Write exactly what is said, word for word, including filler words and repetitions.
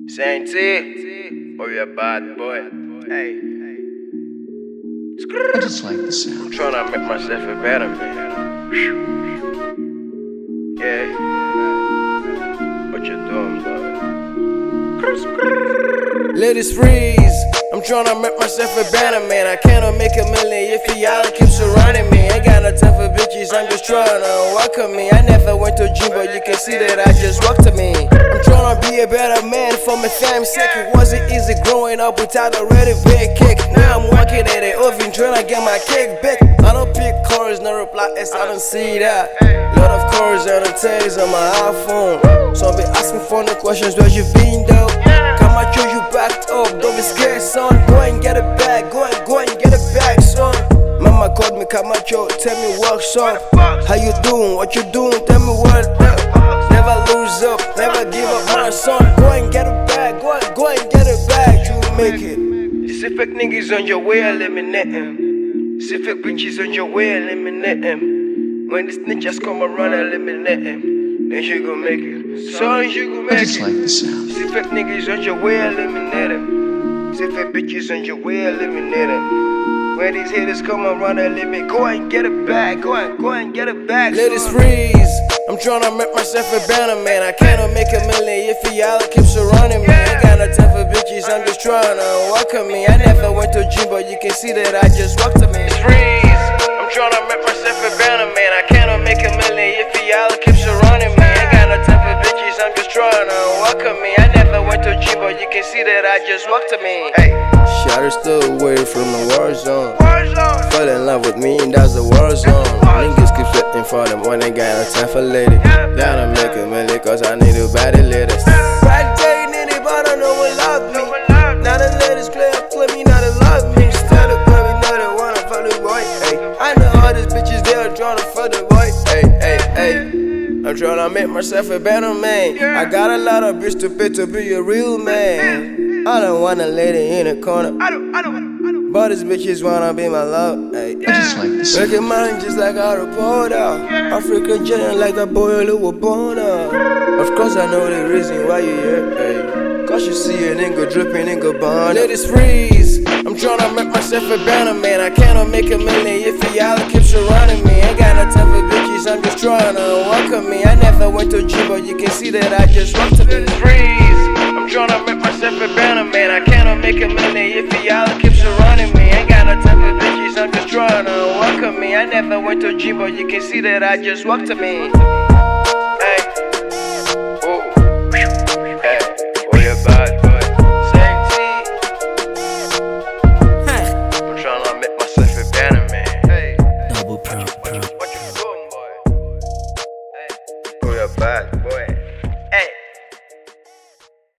Saint T, oh you a bad boy. Hey, I just like the sound. I'm trying to make myself a better man. Yeah, what you doing, boy? Ladies freeze. I'm tryna make myself a better man. I cannot make a million if y'all keep surrounding me. Ain't got no time for bitches, I'm just tryna welcome me. I never went to gym, but you can see that I just walked to me. I'm tryna be a better man for my family's sake. It wasn't easy growing up without a ready big kick. Now I'm working at it, oven tryna get my cake back. I don't pick cars, no reply S, I don't see that. Lot of cars and the tags on my iPhone. So I be asking for no questions, where you been though? Come I show you backed up, don't be scared son. Go and get it back, go and go and get it back son. Mama called me Camacho, tell me what's up. How you doing, what you doing, tell me what up. Never lose up, never give up my son. Go and get it back, go and go and get it back. You make it. You see fake niggas on your way, eliminate them. You see fake bitches on your way, eliminate them. When the snitches come around, eliminate them. Then you gon' make it. Son, you gon' make I just it. like the sound. You see fake niggas on your way, eliminate them. You see fake bitches on your way, eliminate them. When these haters come around, eliminate. Go and get it back, go and go and get it back. Ladies freeze. I'm tryna make myself a better man. I cannot make a million if y'all keep surrounding me. Ain't got no time for bitches, I'm just tryna welcome me. I never went to gym, but you can see that I just walked to me. Freeze. I'm tryna make myself a better man. I cannot make a million if y'all keep surrounding me. Ain't got no time for bitches, I'm just tryna welcome me. I never went to gym, but you can see that I just walked to me. Hey, shouters still away from the war zone. Fell in love with me and that's the war zone. Niggas keep sitting for them when they got no time for lady. Gotta make a million cause I need a body lady. Right day, nitty, but I know it love me. Now the ladies clear up, claim me not to love me. Still the club, you know they wanna fuck the boy. Hey, I know all these bitches, they are tryna fuck the boy. Hey, hey, hey. I'm tryna make myself a better man. I got a lot of bills to pay to be a real man. I don't want a lady in the corner. I don't, I don't, I don't. But these bitches wanna be my love. Ay. I just like the sound. Making mine just like a reporter. African giant like a boy who was born up. Of course I know the reason why you here. Ay. Cause you see a nigga dripping, nigga bond. Ladies freeze. I'm tryna make myself a better man. I cannot make a million if y'all keep surrounding me. Ain't got no time for bitches, I'm just tryna welcome me. I never went to gym, but you can see that I just walked to me. Freeze. I'm tryna make myself a better man. I cannot make a million if y'all keep surrounding me. Ain't got no time for bitches, I'm just tryna welcome me. I never went to gym, but you can see that I just walked to me. Hey, oh, hey, oh you bad boy. Saint T. I'm tryna make myself a better man. Hey, Double pro, pro. what you doing, boy? Hey, oh you bad boy.